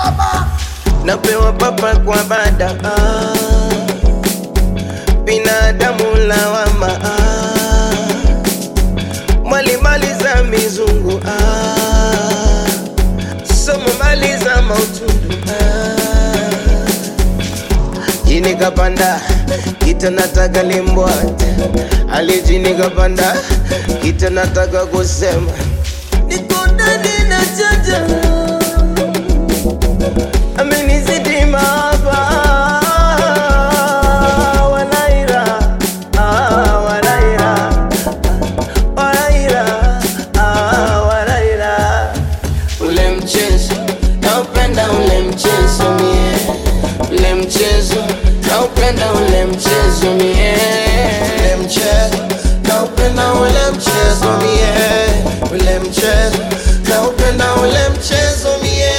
napewa papa kwa bada binadamu lawama mali za mizungu somo mali za mautundu jini kapanda kita nataka limbwate alijini kapanda kita nataka kusema niko ndani na chaja amenizidi mahaba wanaira ule mchezo naupenda ule mchezo mie ule mchezo naupenda ule mchezo mie ule mchezo naupenda ule mchezo mie ule mchezo naupenda ule mchezo mie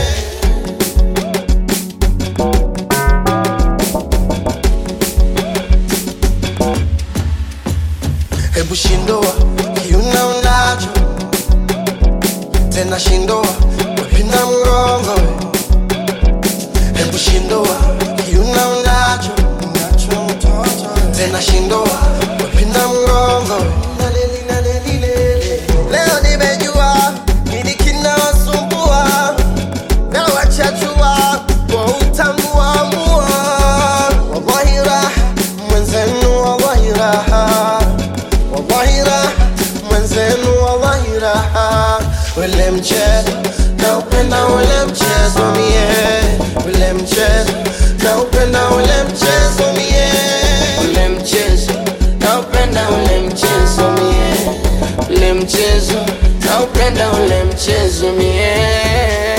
hebu shindoa kiuna unacho tena shindoa wapinda mgongo hebu shindoa kiuna unacho tena shindoa wapinda mgongo leo nimejua nini kinawasumbua na wachachua kwa utambua mua wallahi raha mwenzenu wallahi raha wallahi raha mwenzenu wallahi raha ule mchezo naupenda ule mchezo mie ule mchezo naupenda ule mchezo mie ule mchezo naupenda ule mchezo mie ule mchezo naupenda ule mchezo mie